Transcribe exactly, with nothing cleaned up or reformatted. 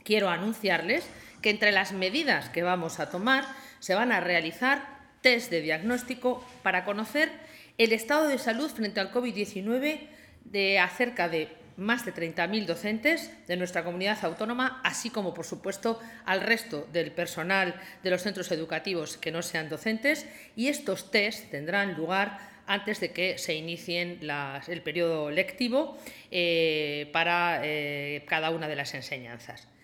quiero anunciarles que entre las medidas que vamos a tomar se van a realizar test de diagnóstico para conocer el estado de salud frente al COVID diecinueve de acerca de más de treinta mil docentes de nuestra comunidad autónoma, así como, por supuesto, al resto del personal de los centros educativos que no sean docentes, y estos test tendrán lugar antes de que se inicien las, el periodo lectivo eh, para eh, cada una de las enseñanzas.